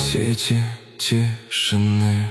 сети тишины.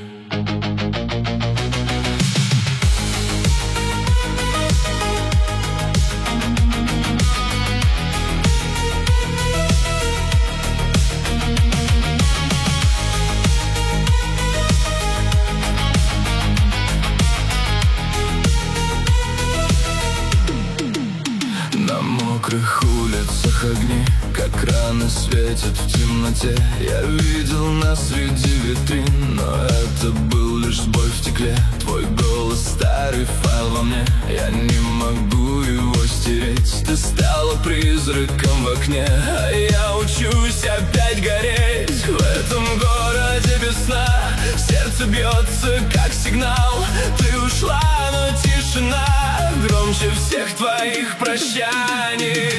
На мокрых улицах огни, как раны, светят в темноте. Я видел нас среди витрин, но это был лишь сбой в стекле. Твой голос, старый файл во мне, я не могу его стереть. Ты стала призраком в окне, а я учусь опять гореть. В этом городе без сна сердце бьется, как сигнал. Ты ушла, но тишина громче всех твоих прощаний.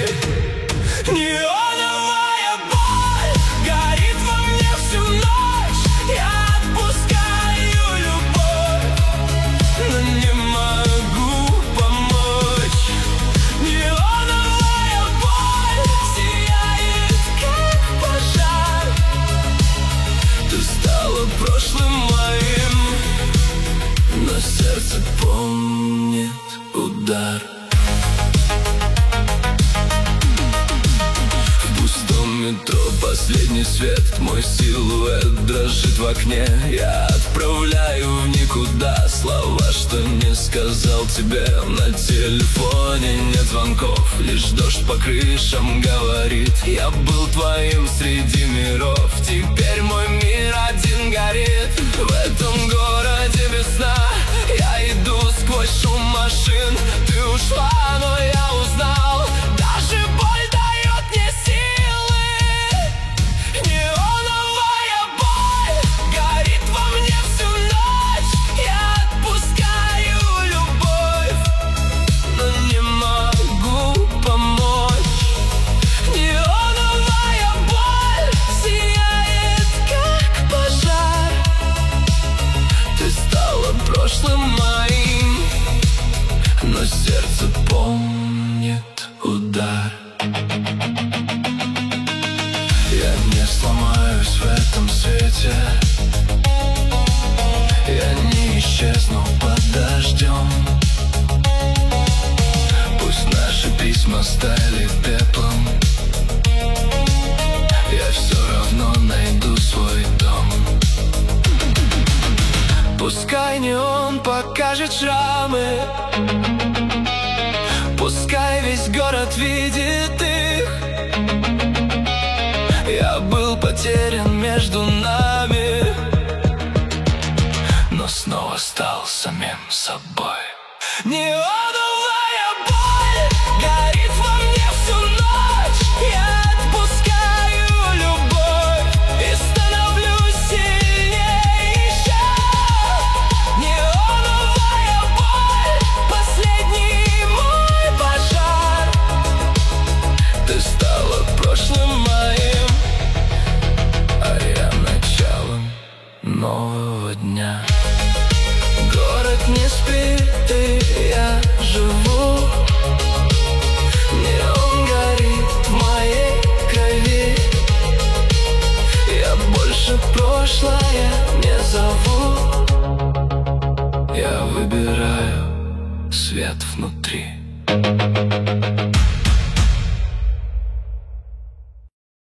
Неоновая боль горит во мне всю ночь. Я отпускаю любовь, но не могу помочь. Неоновая боль сияет, как пожар. Ты стала прошлым моим, но сердце помнит удар. Метро, последний свет, мой силуэт дрожит в окне. Я отправляю в никуда слова, что не сказал тебе. На телефоне нет звонков, лишь дождь по крышам говорит: я был твоим среди миров, теперь мой мир один горит. В этом городе без сна я иду сквозь шум машин. Ты ушла, но я узнал, даже боль дает мне силы. Прошлым моим, но сердце помнит удар. Я не сломаюсь в этом свете, я не исчезну под дождем. Пусть наши письма стали пеплом, я все равно найду свой дом. Пускай не он покажет шрамы, пускай весь город видит их. Я был потерян между нами, но снова стал самим собой. Неоновая боль горит во мне всю ночь. Я отпускаю любовь и становлюсь сильнее еще. Неоновая боль, последний мой пожар. Ты стала прошлым моим, а я началом нового дня. Город не спит, и я живу. Неон горит в моей крови. Я больше прошлое не зову. Я выбираю свет внутри.